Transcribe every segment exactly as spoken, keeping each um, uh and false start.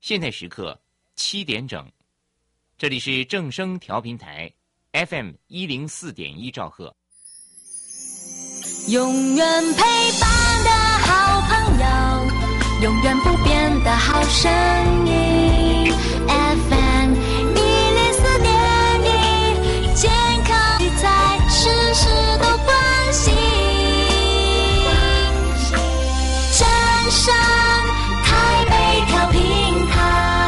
现在时刻七点整，这里是正声调频台 F M 一零四点一兆赫。 永远陪伴的好朋友，永远不变的好声音 F M 一零四点一，健康在时时都关心，正声台北调频台。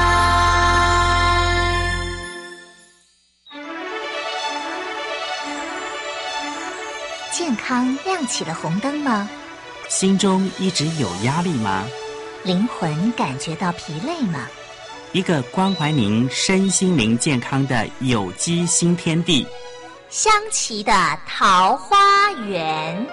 健康亮起了红灯吗？ 心中一直有压力吗？ 灵魂感觉到疲累吗？ 一个关怀您身心灵健康的有机新天地， 香琪的桃花源。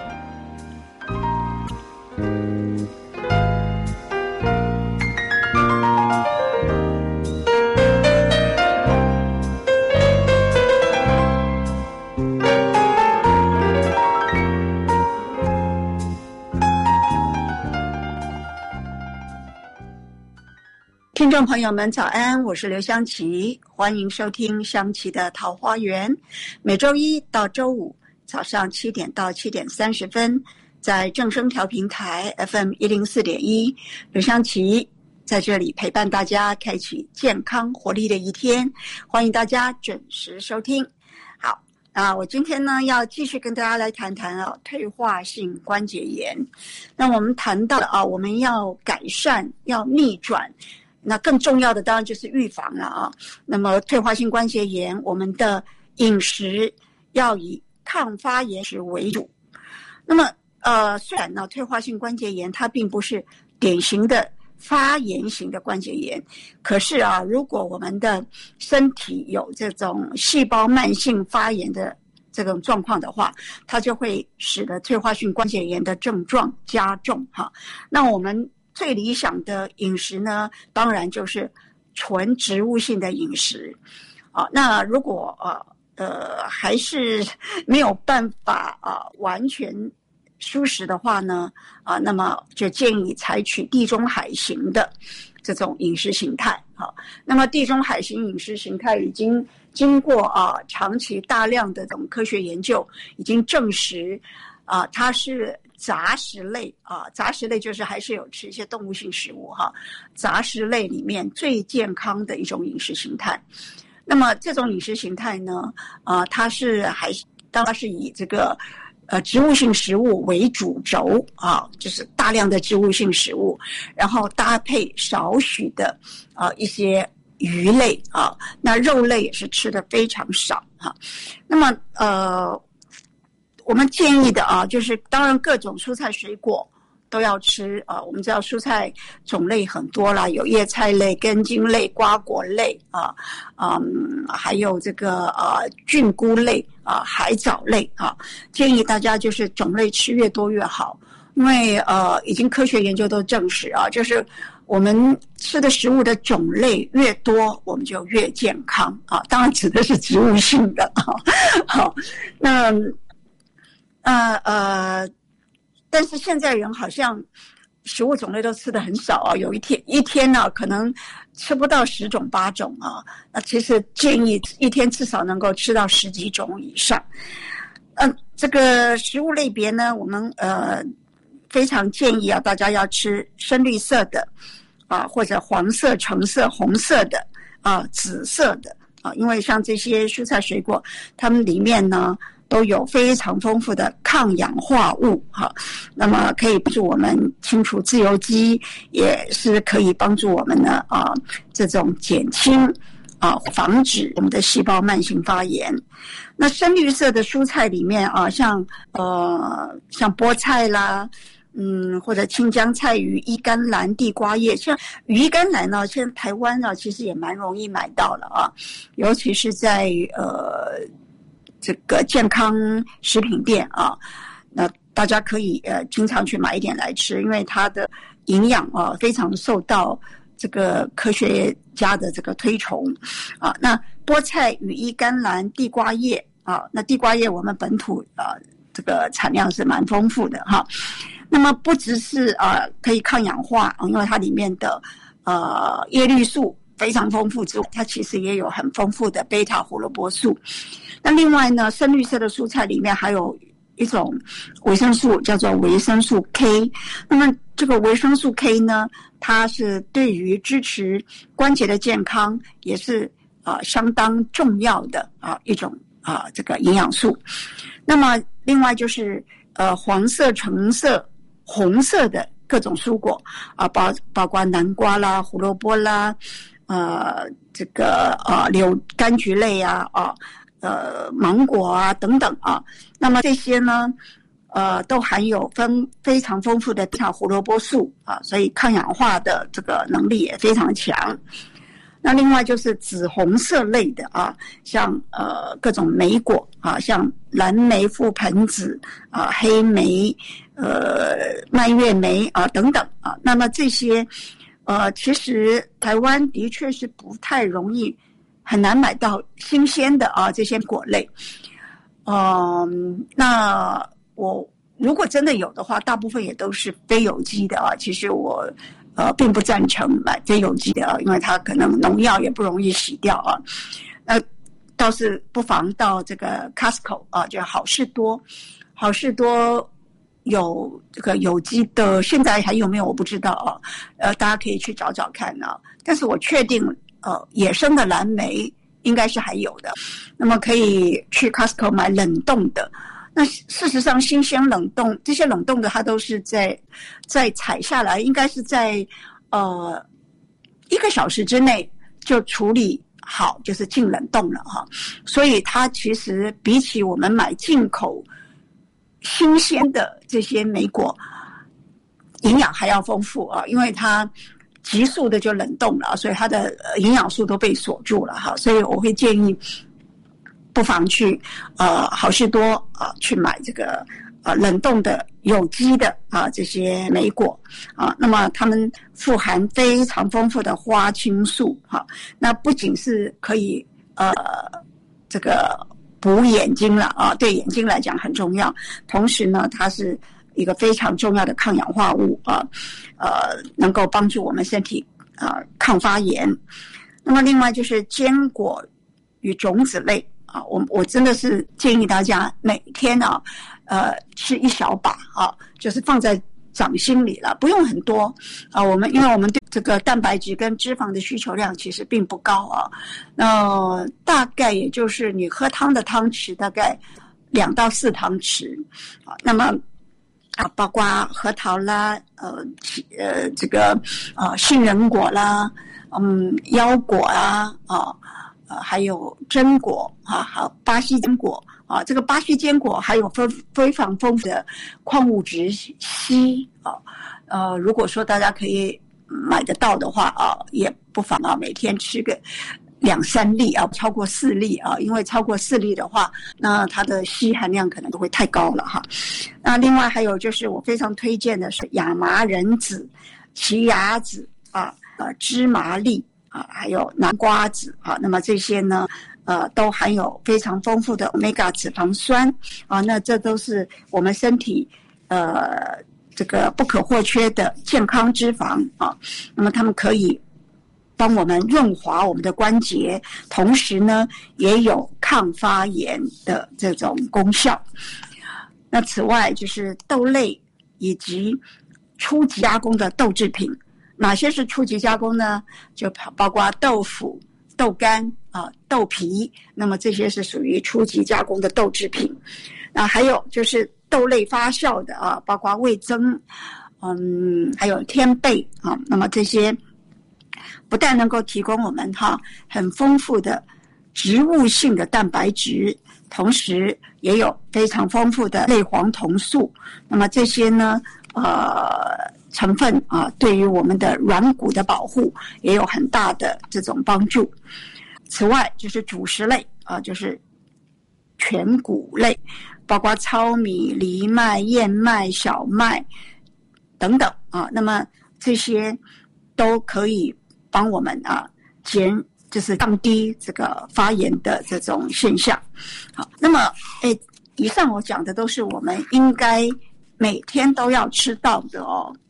听众朋友们早安，我是刘香琪，欢迎收听香琪的桃花源。每周一到周五早上七点到七点三十分，在正声调频台 F M 一零四点一，刘香琪在这里陪伴大家，开启健康活力的一天，欢迎大家准时收听。好啊，我今天呢要继续跟大家来谈谈啊退化性关节炎。那我们谈到了啊，我们要改善，要逆转。那更重要的当然就是预防了啊。那么退化性关节炎，我们的饮食要以抗发炎食为主。那么呃，虽然呢退化性关节炎它并不是典型的发炎型的关节炎，可是啊，如果我们的身体有这种细胞慢性发炎的这种状况的话，它就会使得退化性关节炎的症状加重哈。那我们最理想的饮食呢，当然就是纯植物性的饮食啊。那如果呃呃还是没有办法啊完全蔬食的话呢，啊，那么就建议采取地中海型的这种饮食形态。好，那么地中海型饮食形态已经经过啊长期大量的这种科学研究，已经证实啊它是杂食类啊，杂食类就是还是有吃一些动物性食物哈。杂食类里面最健康的一种饮食形态。那么这种饮食形态呢，啊，它是还是当然是以这个呃植物性食物为主轴啊，就是大量的植物性食物，然后搭配少许的啊一些鱼类啊，那肉类也是吃的非常少哈。那么呃。我们建议的啊，就是当然各种蔬菜水果都要吃啊。我们知道蔬菜种类很多啦，有叶菜类、根茎类、瓜果类啊，嗯，还有这个呃菌菇类啊、海藻类啊。建议大家就是种类吃越多越好，因为呃已经科学研究都证实啊，就是我们吃的食物的种类越多，我们就越健康啊。当然指的是植物性的啊。好，那。呃呃，但是现在人好像食物种类都吃得很少啊，有一天一天呢、啊、可能吃不到十种八种啊。那其实建议一天至少能够吃到十几种以上。嗯、呃，这个食物类别呢，我们呃非常建议啊，大家要吃深绿色的啊，或者黄色、橙色、红色的啊、紫色的啊，因为像这些蔬菜水果，它们里面呢。都有非常丰富的抗氧化物哈，那么可以帮助我们清除自由基，也是可以帮助我们呢啊这种减轻啊防止我们的细胞慢性发炎。那深绿色的蔬菜里面啊，像呃像菠菜啦，嗯或者青江菜、羽衣甘蓝、地瓜叶，像羽衣甘蓝呢，现在台湾呢其实也蛮容易买到了啊，尤其是在呃。这个健康食品店啊，那大家可以呃经常去买一点来吃，因为它的营养啊非常受到这个科学家的这个推崇啊。那菠菜、羽衣甘蓝、地瓜叶啊，那地瓜叶我们本土啊这个产量是蛮丰富的哈。那么不只是啊可以抗氧化啊，因为它里面的呃叶绿素非常丰富之外，它其实也有很丰富的贝塔胡萝卜素。那另外呢，深绿色的蔬菜里面还有一种维生素叫做维生素 K。那么这个维生素 K 呢，它是对于支持关节的健康也是啊、呃、相当重要的啊、呃、一种啊、呃、这个营养素。那么另外就是呃黄色、橙色、红色的各种蔬果啊，包包括南瓜啦、胡萝卜啦，呃这个呃柳柑橘类啊啊。呃，芒果啊等等啊，那么这些呢，呃，都含有分非常丰富的贝塔胡萝卜素啊，所以抗氧化的这个能力也非常强。那另外就是紫红色类的啊，像呃各种莓果啊，像蓝莓、覆盆子啊、黑莓、呃蔓越莓啊等等啊，那么这些呃，其实台湾的确是不太容易。很难买到新鲜的啊这些果类，嗯，那我如果真的有的话，大部分也都是非有机的啊。其实我呃并不赞成买非有机的啊，因为它可能农药也不容易洗掉啊。那倒是不妨到这个 Costco 啊，就好事多，好事多有这个有机的，现在还有没有我不知道啊。呃，大家可以去找找看啊。但是我确定。呃，野生的蓝莓应该是还有的，那么可以去 Costco 买冷冻的。那事实上，新鲜冷冻这些冷冻的，它都是在在采下来，应该是在呃一个小时之内就处理好，就是进冷冻了哈。所以它其实比起我们买进口新鲜的这些莓果，营养还要丰富啊，因为它。急速的就冷冻了，所以它的营养素都被锁住了哈，所以我会建议不妨去呃好事多啊、呃、去买这个呃冷冻的有机的啊、呃、这些莓果啊，那么它们富含非常丰富的花青素哈，那不仅是可以呃这个补眼睛了啊，对眼睛来讲很重要，同时呢它是。一个非常重要的抗氧化物啊，呃，能够帮助我们身体啊、呃、抗发炎。那么另外就是坚果与种子类啊，我我真的是建议大家每天啊，呃，吃一小把啊，就是放在掌心里了，不用很多啊。我们因为我们对这个蛋白质跟脂肪的需求量其实并不高啊，那大概也就是你喝汤的汤匙大概两到四汤匙啊，那么。啊，包括核桃啦，呃，呃，这个呃杏仁果啦，嗯，腰果啊，啊，呃，还有榛果啊，还有巴西坚果啊，这个巴西坚果还有非非常丰富的矿物质硒啊，呃，如果说大家可以买得到的话啊，也不妨啊，每天吃个。两三粒啊，超过四粒啊，因为超过四粒的话，那它的硒含量可能都会太高了哈。那另外还有就是我非常推荐的是亚麻仁籽、奇亚籽啊、呃芝麻粒啊，还有南瓜籽啊。那么这些呢，呃，都含有非常丰富的 omega 脂肪酸啊。那这都是我们身体呃这个不可或缺的健康脂肪啊。那么它们可以。帮我们润滑我们的关节，同时呢也有抗发炎的这种功效。那此外就是豆类以及初级加工的豆制品，哪些是初级加工呢？就包括豆腐、豆干啊、豆皮，那么这些是属于初级加工的豆制品。那还有就是豆类发酵的啊，包括味噌，嗯，还有天贝啊，那么这些。不但能够提供我们哈很丰富的植物性的蛋白质，同时也有非常丰富的类黄酮素。那么这些呢，呃，成分啊，对于我们的软骨的保护也有很大的这种帮助。此外，就是主食类啊，就是全谷类，包括糙米、藜麦、燕麦、小麦等等啊。那么这些都可以。帮我们啊减就是降低这个发炎的这种现象。好，那么诶，以上我讲的都是我们应该每天都要吃到的哦。啊，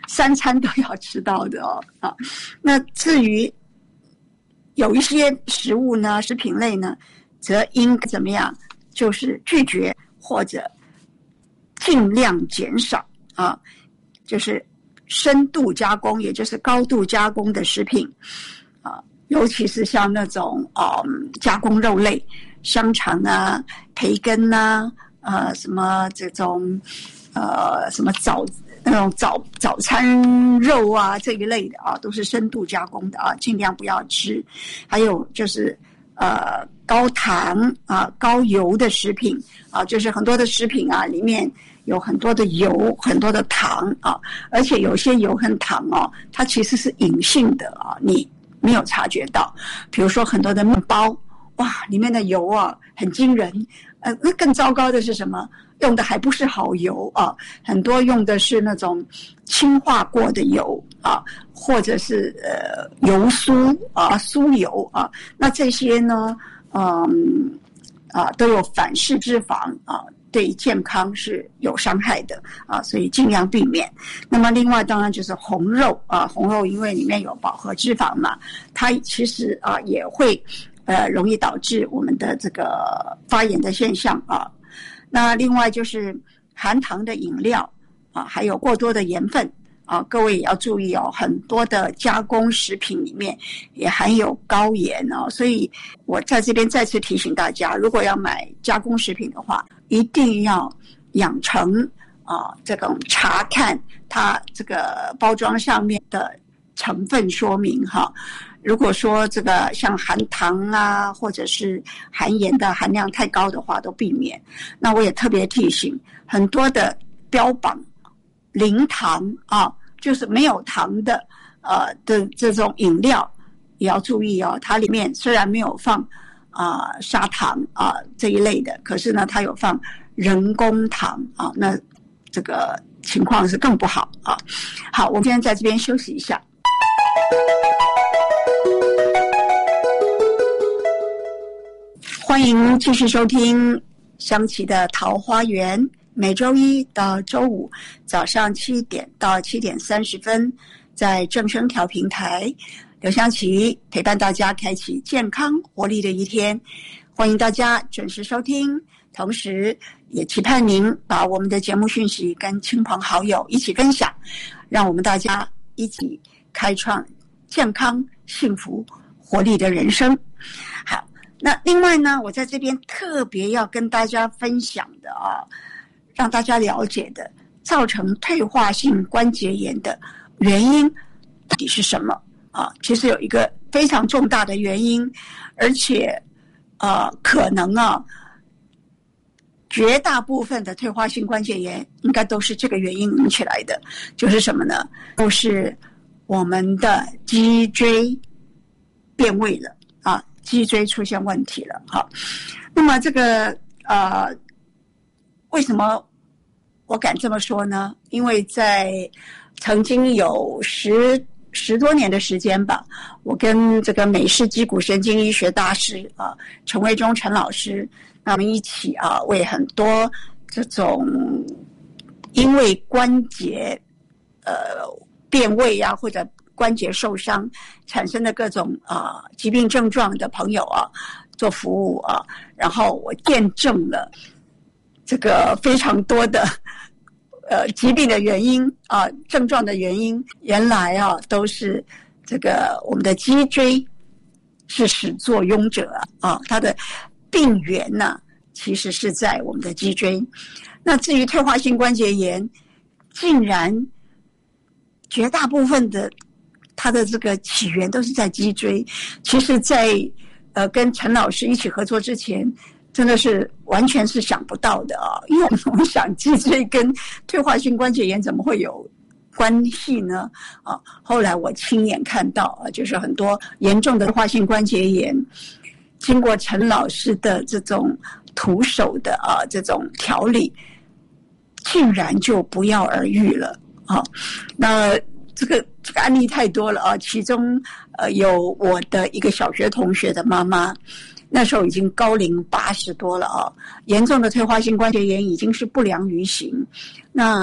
三餐都要吃到的哦啊。那至于有一些食物呢，食品类呢，则应该怎么样？就是拒绝或者尽量减少啊，就是深度加工，也就是高度加工的食品啊，尤其是像那种嗯加工肉类，香肠啊、培根啊、呃什么这种呃什么早那种早早餐肉啊这一类的啊，都是深度加工的啊，尽量不要吃。还有就是呃高糖啊、高油的食品啊，就是很多的食品啊里面有很多的油、很多的糖啊，而且有些油和糖哦，它其实是隐性的啊，你没有察觉到。比如说很多的面包，哇，里面的油啊很惊人。呃，那更糟糕的是什么？用的还不是好油啊，很多用的是那种氢化过的油啊，或者是呃油酥啊、酥油啊。那这些呢，嗯啊都有反式脂肪啊，对健康是有伤害的啊，所以尽量避免。那么另外当然就是红肉啊，红肉因为里面有饱和脂肪嘛，它其实啊也会呃容易导致我们的这个发炎的现象啊。那另外就是含糖的饮料啊，还有过多的盐分啊，各位也要注意哦，很多的加工食品里面也含有高盐哦，所以我在这边再次提醒大家，如果要买加工食品的话，一定要养成啊这种查看它这个包装上面的成分说明哈。如果说这个像含糖啊，或者是含盐的含量太高的话，都避免。那我也特别提醒，很多的标榜零糖啊，就是没有糖的呃的这种饮料，也要注意哦。它里面虽然没有放啊、呃、砂糖啊、呃、这一类的，可是呢，它有放人工糖啊，那这个情况是更不好啊。好，我们今天在这边休息一下。欢迎继续收听香琪的桃花源，每周一到周五早上七点到七点三十分，在正声调频台，刘香琪陪伴大家开启健康活力的一天。欢迎大家准时收听，同时也期盼您把我们的节目讯息跟亲朋好友一起分享，让我们大家一起开创健康、幸福、活力的人生。好，那另外呢，我在这边特别要跟大家分享的啊，让大家了解的，造成退化性关节炎的原因到底是什么啊？其实有一个非常重大的原因，而且呃，可能啊，绝大部分的退化性关节炎应该都是这个原因引起来的，就是什么呢？都是我们的脊椎变位了啊，脊椎出现问题了。好，那么这个呃，为什么我敢这么说呢？因为在曾经有十十多年的时间吧，我跟这个美式脊骨神经医学大师啊陈维忠陈老师，那我们一起啊为很多这种因为关节呃变位啊或者关节受伤产生的各种啊、呃、疾病症状的朋友啊做服务啊，然后我见证了这个非常多的呃疾病的原因啊症状的原因，原来啊都是这个我们的脊椎是始作俑者啊，它的病源呢、啊、其实是在我们的脊椎。那至于退化性关节炎，竟然绝大部分的它的这个起源都是在脊椎。其实在呃跟陈老师一起合作之前，真的是完全是想不到的啊！因为我们想脊椎跟退化性关节炎怎么会有关系呢？啊，后来我亲眼看到啊，就是很多严重的退化性关节炎，经过陈老师的这种徒手的啊这种调理，竟然就不药而愈了啊！那这个这个案例太多了啊，其中呃有我的一个小学同学的妈妈。那时候已经高龄八十多了啊，严重的退化性关节炎已经是不良于行。那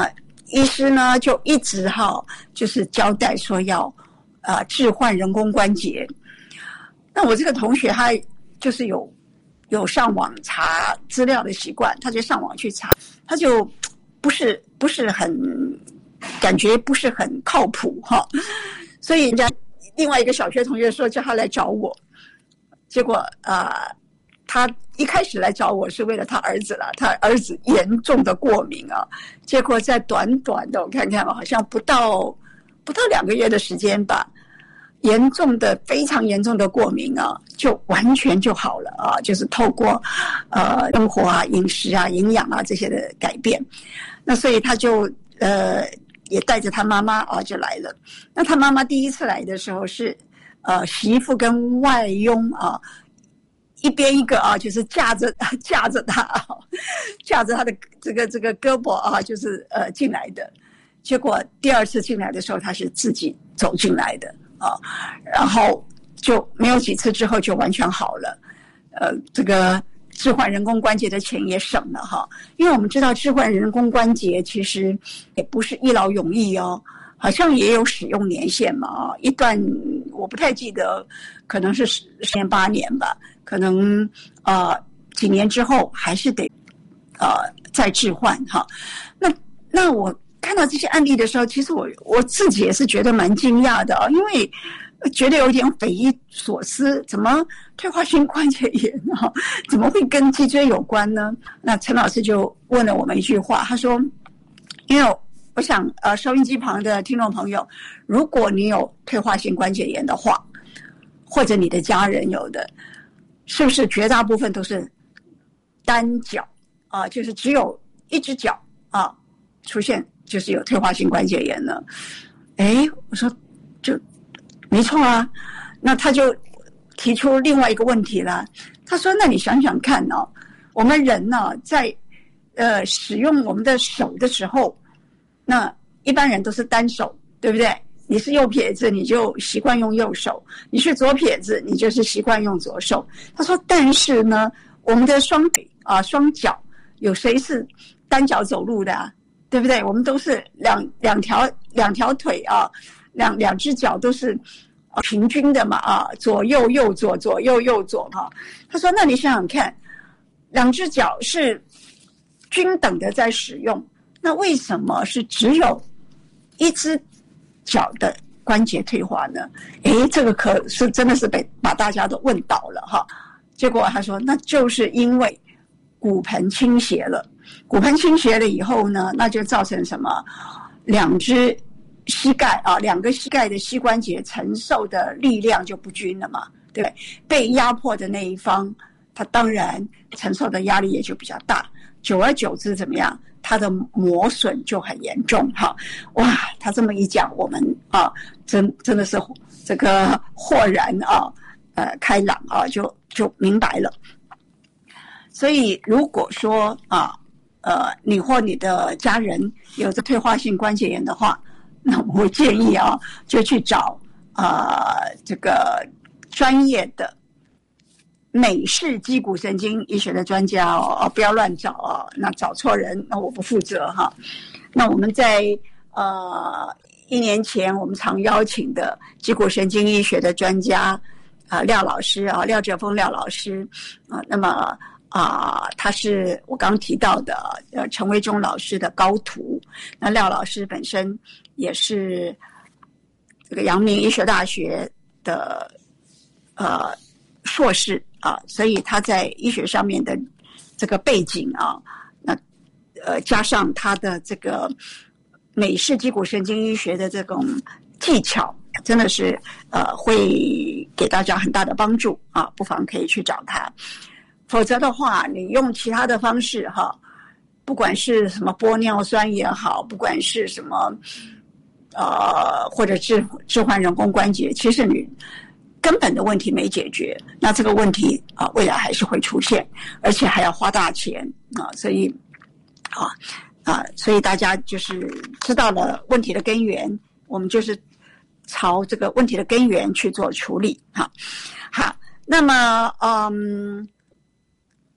医师呢就一直哈就是交代说要呃置换人工关节。那我这个同学他就是有有上网查资料的习惯，他就上网去查，他就不是不是很感觉不是很靠谱哈，所以人家另外一个小学同学说叫他来找我，结果呃他一开始来找我是为了他儿子了，他儿子严重的过敏啊，结果在短短的我看看好像不到不到两个月的时间吧，严重的非常严重的过敏啊，就完全就好了啊，就是透过呃生活啊、饮食啊、营养啊这些的改变，那所以他就呃也带着他妈妈啊就来了。那他妈妈第一次来的时候是呃媳妇跟外佣啊。一边一个啊，就是架着架着他啊，架着他的这个这个胳膊啊，就是呃进来的。结果第二次进来的时候，他是自己走进来的啊，然后就没有几次之后就完全好了。呃，这个置换人工关节的钱也省了哈，因为我们知道置换人工关节其实也不是一劳永逸哦。好像也有使用年限嘛啊，一段我不太记得，可能是十年八年吧，可能呃几年之后还是得呃再置换哈。那那我看到这些案例的时候，其实我我自己也是觉得蛮惊讶的啊，因为觉得有点匪夷所思，怎么退化性关节炎啊，怎么会跟脊椎有关呢？那陈老师就问了我们一句话，他说，因为我想，呃，收音机旁的听众朋友，如果你有退化性关节炎的话，或者你的家人有的，是不是绝大部分都是单脚啊、呃，就是只有一只脚啊出现，就是有退化性关节炎呢？哎，我说就没错啊，那他就提出另外一个问题了。他说：“那你想想看哦，我们人呢，在呃使用我们的手的时候。”那一般人都是单手，对不对？你是右撇子，你就习惯用右手；你是左撇子，你就是习惯用左手。他说，但是呢，我们的双腿啊、双脚，有谁是单脚走路的啊？对不对？我们都是两两条两条腿啊，两两只脚都是平均的嘛啊，左右右左，左右右左哈、啊。他说，那你想想看，两只脚是均等的在使用。那为什么是只有一只脚的关节退化呢？诶，这个可是真的是被把大家都问倒了哈。结果他说，那就是因为骨盆倾斜了。骨盆倾斜了以后呢，那就造成什么？两只膝盖啊，两个膝盖的膝关节承受的力量就不均了嘛，对不对？被压迫的那一方，他当然承受的压力也就比较大。久而久之，怎么样？它的磨损就很严重哈，哇！他这么一讲，我们啊，真真的是这个豁然啊，呃，开朗啊，就就明白了。所以，如果说啊，呃，你或你的家人有着退化性关节炎的话，那我建议啊，就去找啊、呃、这个专业的。美式肌骨神经医学的专家哦，不要乱找哦，那找错人，那我不负责哈。那我们在呃一年前，我们常邀请的肌骨神经医学的专家啊、呃、廖老师啊，廖哲峰廖老师啊、呃，那么啊、呃，他是我刚提到的呃陈维忠老师的高徒。那廖老师本身也是这个阳明医学大学的呃硕士。啊，所以他在医学上面的这个背景啊，那呃加上他的这个美式肌骨神经医学的这种技巧，真的是呃会给大家很大的帮助啊，不妨可以去找他。否则的话，你用其他的方式哈，不管是什么玻尿酸也好，不管是什么呃或者置置换人工关节，其实你。根本的问题没解决，那这个问题啊，未来还是会出现，而且还要花大钱啊，所以啊啊，所以大家就是知道了问题的根源，我们就是朝这个问题的根源去做处理哈。好，那么嗯，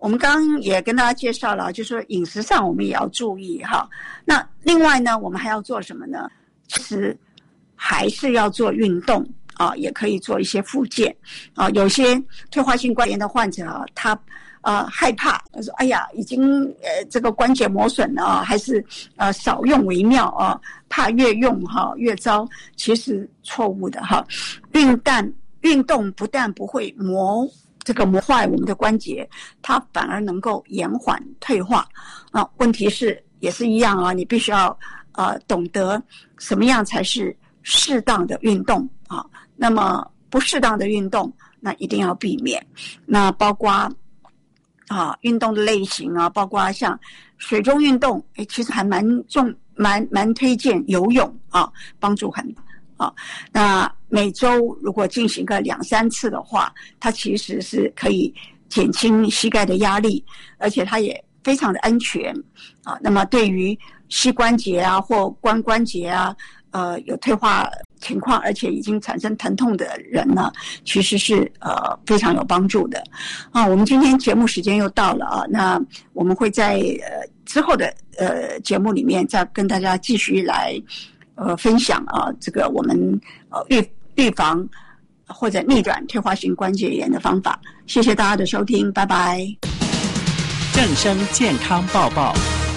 我们刚刚也跟大家介绍了，就是说饮食上我们也要注意哈。那另外呢，我们还要做什么呢？其实还是要做运动啊，也可以做一些复健啊。有些退化性关节炎的患者啊，他呃害怕，他说：“哎呀，已经呃这个关节磨损了啊，还是呃少用为妙啊，怕越用哈、啊、越糟。”其实错误的哈。运动运动不但不会磨。这个磨坏我们的关节，它反而能够延缓退化啊。问题是也是一样啊，你必须要呃懂得什么样才是适当的运动啊。那么不适当的运动，那一定要避免。那包括啊运动的类型啊，包括像水中运动，诶，其实还蛮重蛮蛮推荐游泳啊，帮助很大。啊，那每周如果进行个两三次的话，它其实是可以减轻膝盖的压力，而且它也非常的安全啊。那么对于膝关节啊或髋关节啊，呃有退化情况，而且已经产生疼痛的人呢，其实是呃非常有帮助的啊。我们今天节目时间又到了啊，那我们会在呃之后的呃节目里面再跟大家继续来。呃，分享啊，这个我们呃预预防或者逆转退化性关节炎的方法。谢谢大家的收听，拜拜。 正声健康报报。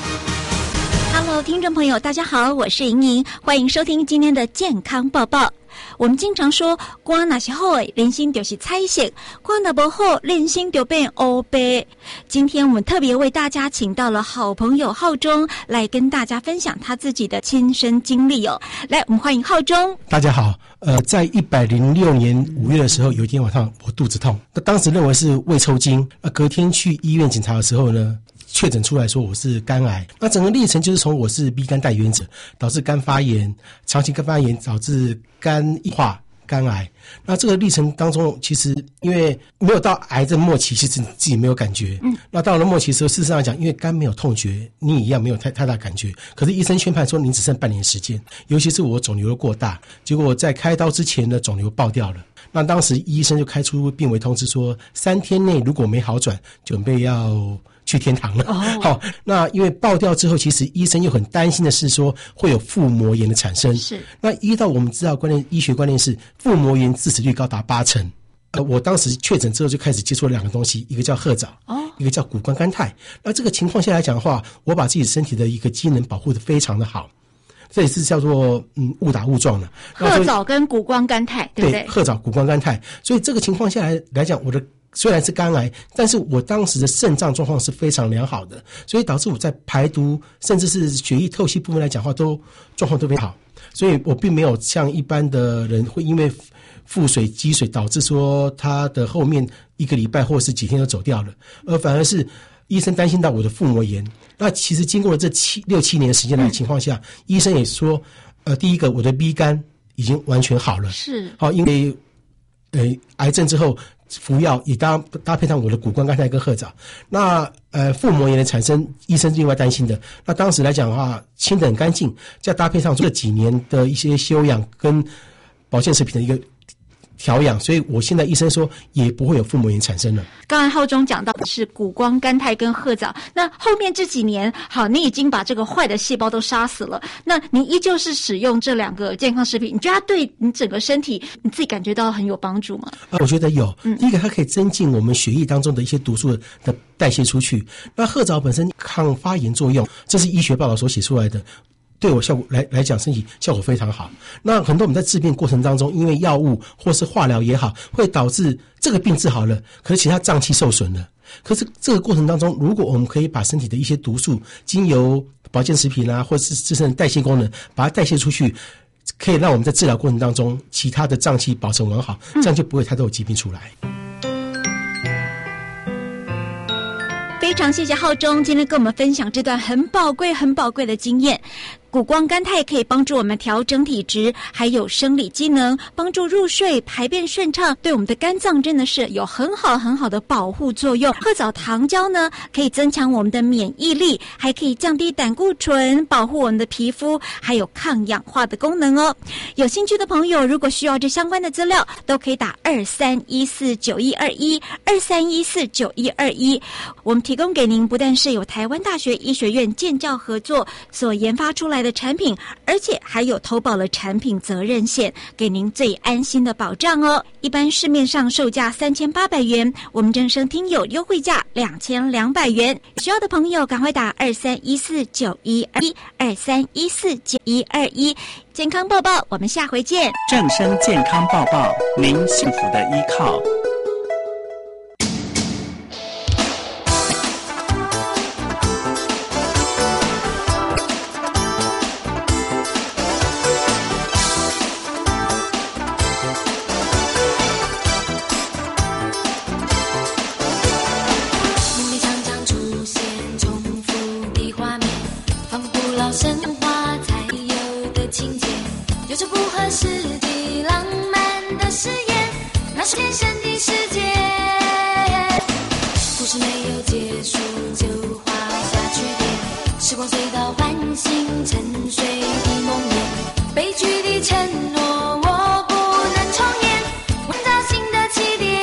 Hello， 听众朋友，大家好，我是莹莹，欢迎收听今天的健康报报。我们经常说，肝哪是好的，人心就是彩色；肝哪不好，人心就变黑白。今天我们特别为大家请到了好朋友浩中来跟大家分享他自己的亲身经历哦。来，我们欢迎浩中。 大家好，呃，在一百零六年五月的时候，有一天晚上我肚子痛，那当时认为是胃抽筋，那隔天去医院检查的时候呢，确诊出来说我是肝癌。那整个历程就是从我是 B 肝带原者，导致肝发炎，长期肝发炎导致肝硬化、肝癌。那这个历程当中，其实因为没有到癌症末期，其实自己没有感觉。嗯，那到了末期的时候，事实上讲，因为肝没有痛觉，你也一样没有太太大感觉。可是医生宣判说你只剩半年时间，尤其是我肿瘤过大，结果在开刀之前呢，肿瘤爆掉了。那当时医生就开出病危通知说，三天内如果没好转，准备要去天堂了。哦，好，那因为爆掉之后，其实医生又很担心的是说会有腹膜炎的产生。是，那依照我们知道观念，医学观念是腹膜炎致死率高达八成。呃，我当时确诊之后就开始接触了两个东西，一个叫褐藻，哦，一个叫谷胱甘肽。那这个情况下来讲的话，我把自己身体的一个机能保护得非常的好。这也是叫做嗯误打误撞的。 褐藻跟谷胱甘肽，对不对？ 对，褐藻、谷胱甘肽。所以这个情况下来来讲，我的虽然是肝癌，但是我当时的肾脏状况是非常良好的，所以导致我在排毒甚至是血液透析部分来讲的话，都状况都非常好。所以我并没有像一般的人会因为腹水积水导致说他的后面一个礼拜或是几天就走掉了，而反而是医生担心到我的腹膜炎。那其实经过了这七六七年的时间的情况下，嗯、医生也说，呃，第一个我的 B 肝已经完全好了，是好，因为呃癌症之后服药也搭搭配上我的谷胱甘肽跟褐藻。那呃腹膜炎的产生，医生另外担心的。那当时来讲的话，清得很干净，再搭配上这几年的一些休养跟保健食品的一个调养，所以我现在医生说也不会有腹膜炎产生了。 刚才浩中讲到的是谷胱甘肽跟褐藻，那后面这几年，好，你已经把这个坏的细胞都杀死了，那你依旧是使用这两个健康食品，你觉得它对你整个身体你自己感觉到很有帮助吗？ 呃，我觉得有。嗯，第一个它可以增进我们血液当中的一些毒素的代谢出去。那褐藻本身抗发炎作用，这是医学报道所写出来的。对我效果来来讲，身体效果非常好。那很多我们在治病过程当中，因为药物或是化疗也好，会导致这个病治好了，可是其他脏器受损了。可是这个过程当中，如果我们可以把身体的一些毒素，经由保健食品啊，或是自身的代谢功能，把它代谢出去，可以让我们在治疗过程当中，其他的脏器保存完好，这样就不会太多有疾病出来。 非常谢谢浩中今天跟我们分享这段很宝贵很宝贵的经验。 谷胱甘肽可以帮助我们调整体质，还有生理机能，帮助入睡、排便顺畅，对我们的肝脏真的是有很好很好的保护作用。褐藻糖胶呢，可以增强我们的免疫力，还可以降低胆固醇，保护我们的皮肤，还有抗氧化的功能哦。有兴趣的朋友，如果需要这相关的资料，都可以打二三一四九一二一二三一四九一二一。我们提供给您不但是有台湾大学医学院建教合作所研发出来的产品，而且还有投保了产品责任险，给您最安心的保障哦。一般市面上售价三千八百元，我们正声听友优惠价两千两百元。需要的朋友赶快打二三一四九一二一二三一四九一二一。健康报报，我们下回见。 正声健康报报，您幸福的依靠。 天生的世界，故事没有结束就画下句点，时光隧道唤醒沉睡的梦魇，悲剧的承诺我不能重演，寻找新的起点。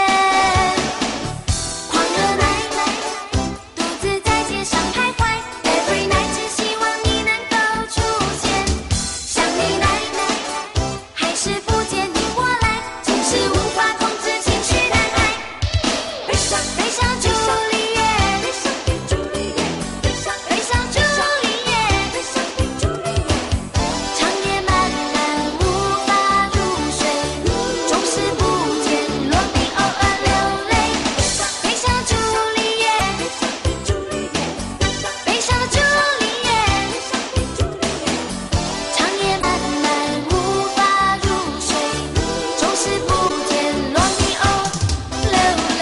狂热奶奶独自在街上徘徊 ，Every night 只希望你能够出现，想你奶奶还是不见你过来，总是无法控制情绪难挨。悲伤悲伤朱丽叶，悲伤的朱丽叶，悲伤悲伤朱丽叶，悲伤的朱丽叶，长夜漫漫无法入睡，总是不见落笔偶尔流泪。悲伤朱丽叶，悲伤的朱丽叶，悲伤朱丽叶，悲伤的朱丽叶，长夜漫漫无法入睡，总是不见落笔偶流泪。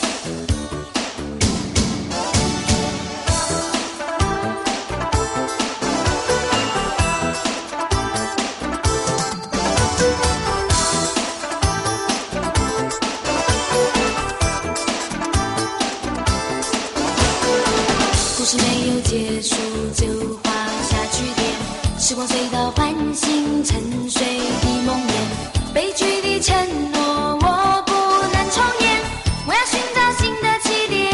故事没有结束就画下句点，时光隧道唤醒沉睡的梦魇，悲剧的承诺我不能重演，我要寻找新的起点。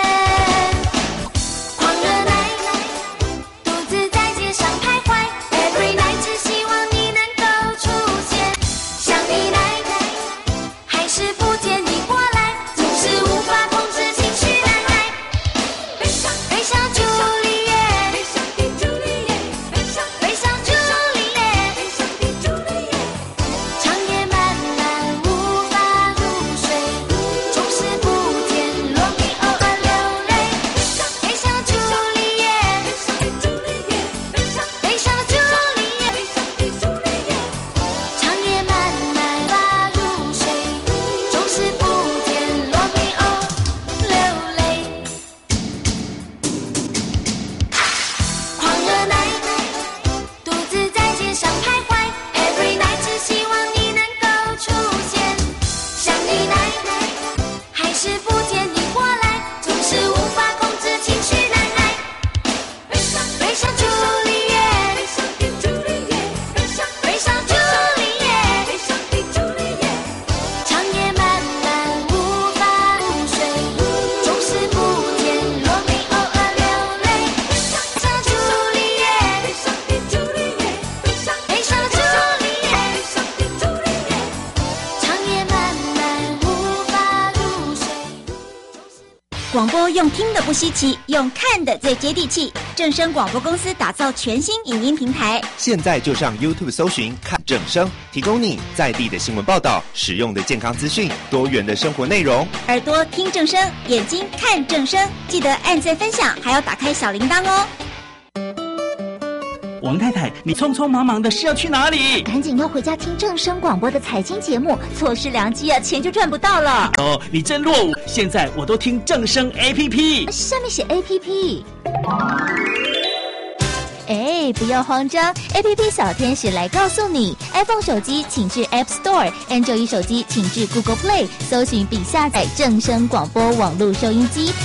狂热奶奶独自在街上徘徊 ，Every night 只希望你能够出现，想你奶奶还是不见你过来，总是无法控制情绪难挨。悲伤悲伤朱丽叶，悲伤的朱丽叶，悲伤悲伤朱丽叶，悲伤的朱丽叶，长夜漫漫无法入睡，总是不见落笔偶尔流泪。悲伤朱丽叶，悲伤的朱丽叶，悲伤悲伤朱丽叶，悲伤的朱丽叶，长夜漫漫无法入睡，总是不见落笔偶流泪。狂热奶奶独自在街上徘徊 ，Every night 只希望你能够出现，想你奶奶还是不见你过来，总是无法控制情绪难挨。悲伤悲伤朱丽叶，悲伤的朱丽叶，悲伤悲伤朱丽叶，悲伤的朱丽叶，长夜漫漫无法入睡，总是不见落笔偶尔流泪。悲伤朱丽叶，悲伤的朱丽叶，悲伤悲伤朱丽叶，悲伤的朱丽叶，长夜漫漫无法入睡。 广播用听的不稀奇，用看的最接地气。正声广播公司打造全新影音平台， 现在就上 YouTube 搜寻看正声，提供你在地的新闻报道、实用的健康资讯、多元的生活内容。 耳朵听正声，眼睛看正声，记得按赞分享，还要打开小铃铛哦。 王太太，你匆匆忙忙的是要去哪里？ 赶紧要回家听正声广播的财经节目，错失良机啊，钱就赚不到了。 哦，你真落伍！现在我都听正声 A P P。 下面写 A P P。 哎，不要慌张 ，A P P 小天使来告诉你 ，iPhone 手机请至 App Store，Android 手机请至 Google Play，搜寻并下载正声广播网络收音机。